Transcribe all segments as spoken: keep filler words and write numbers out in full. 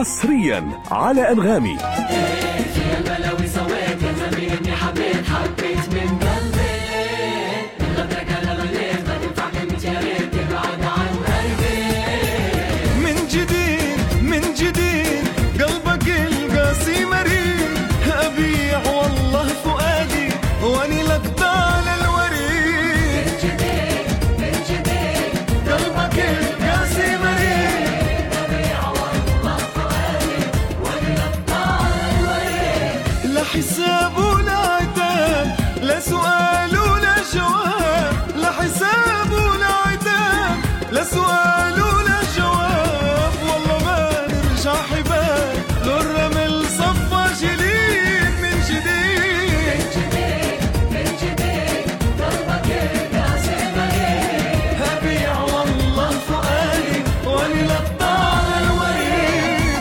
حصريا على أنغامي. يا البلاوي سويت يا زميلي حبيت حبيت من قلبي من غدرك انا غليت ما تنفع كلمة يا ريت تبعد عن قلبي. من جديد من جديد قلبك القاسي مريض أبيع والله فؤادي واني لك طال الوريد. من جديد من جديد قلبك القاسي مريض أبيع والله فؤادي واني لك طال الوريد. لا حساب ولا عتاب لا سؤال ولا جواب لا حساب ولا عتاب لا سؤال ولا جواب والله ما نرجع حباب لو الرمل صفى جليد من جديد. من جديد من جديد قلبك القاسي مريض أبيع والله فؤادي واني لك طال الوريد.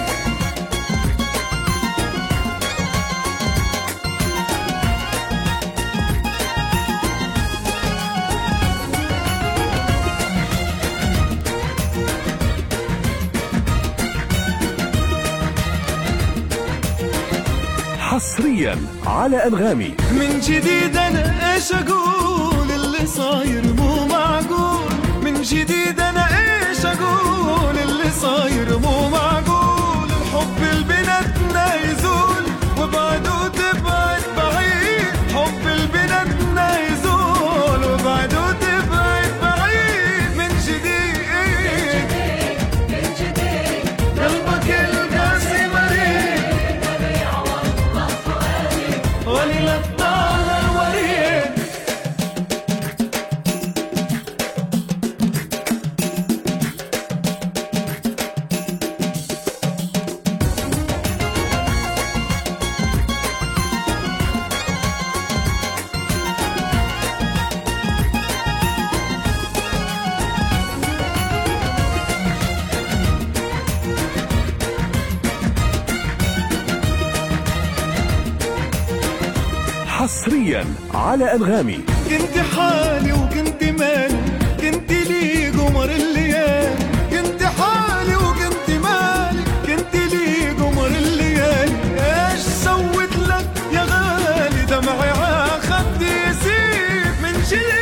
حصريا على أنغامي. من جديد انا ايش اقول اللي صاير مو معقول. من جديد انا ايش اقول اللي صاير مو معقول. الحب البناتنا يزول وبعده تبعد بعيد. حب البناتنا يزول وبعده تبعد بعيد. من جديد من جديد قلبك القاسي مريض أبيع والله فؤادي ولي لك طال الوريد. حصريا على أنغامي. كنت حالي وكنت مالي كنت لي قمر الليالي. كنت حالي وكنت مالي كنت لي قمر الليالي. ايش سويت لك يا غالي دمعي عخدي يسيب من جديد.